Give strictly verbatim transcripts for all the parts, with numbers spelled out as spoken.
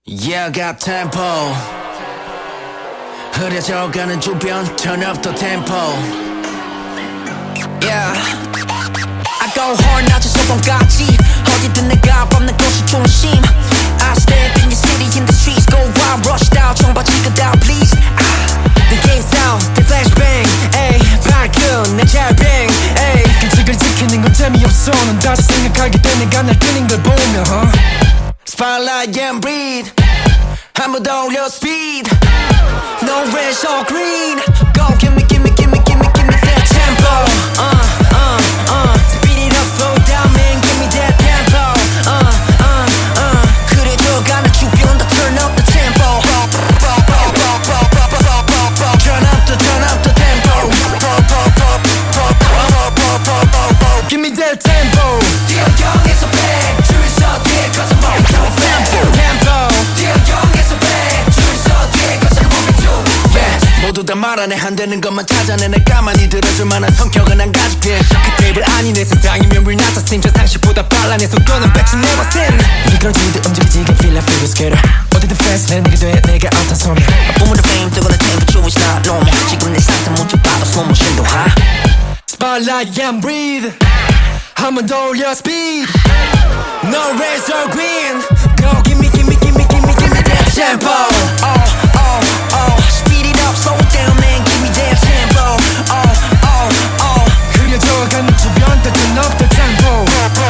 Yeah, I got tempo. 흐려져가는 주변 turn up the tempo. Yeah, I go hard 낮은 소동까지 어디든 내가 밟는 곳이 중심. I step in your city in the streets go wild rushed out 청바지가 다 please. The game sound the flashbang ay 밝은 내 잘뱅 ay 규칙을 지키는 건 재미없어 넌 다시 생각하게 돼 내가 날 뛰는 걸 보면 huh? Spotlight and breathe 한번 더 올려 speed No red or green Go give me give me give me give me give me that tempo Uh uh uh Speed it up slow down man give me that tempo Uh uh uh 그래져가는 주변 다 turn up the tempo Turn up the turn up the tempo Give me that tempo 뛰어 영에서 백 줄 서 뒤에 cause I'm moving too fast Tempo 뛰어 영에서 백 줄 서 뒤에 cause I'm moving too fast 모두 다 말하네 안 되는 것만 찾아내 날 가만히 들어줄 만한 성격은 안 가지게 그 테이블 아니네 세상이면 we're not the same 저 상식보다 빨라 내 속도는 백신 never seen 미끄러지듯 움직이지게 feel like figure skater 어디든 fast 내 내게 돼 내가 out 서면 뿜은 fame 뜨거운 temperature is not normal 지금 내 상태 못 봐도 slow motion도 high Spotlight and breathe 한번 더 올려 speed No red or green Go give me give me give me give me give me that tempo Oh oh oh Speed it up slow it down man give me that tempo Oh oh oh 흐려져가는 주변 다 turn up the tempo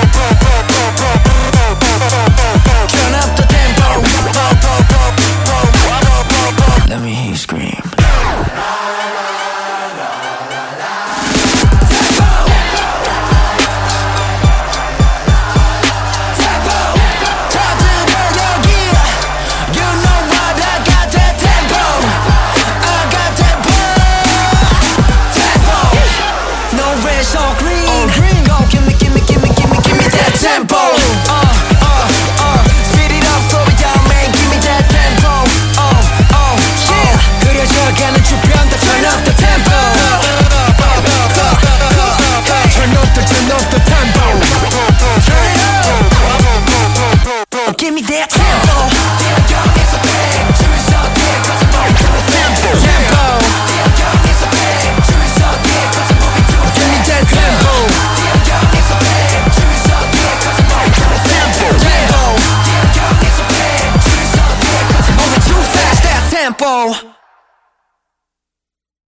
Turn up the tempo Let me hear you scream So green, oh, green. Go give me, give me, give me, give me, give me that tempo. Uh, uh, uh. Speed it up, slow it down, man. Give me that tempo. Oh, oh, yeah. 흐려져가는 주변 다 turn up the tempo. Turn up the, turn up the tempo. Turn it up. Give me that.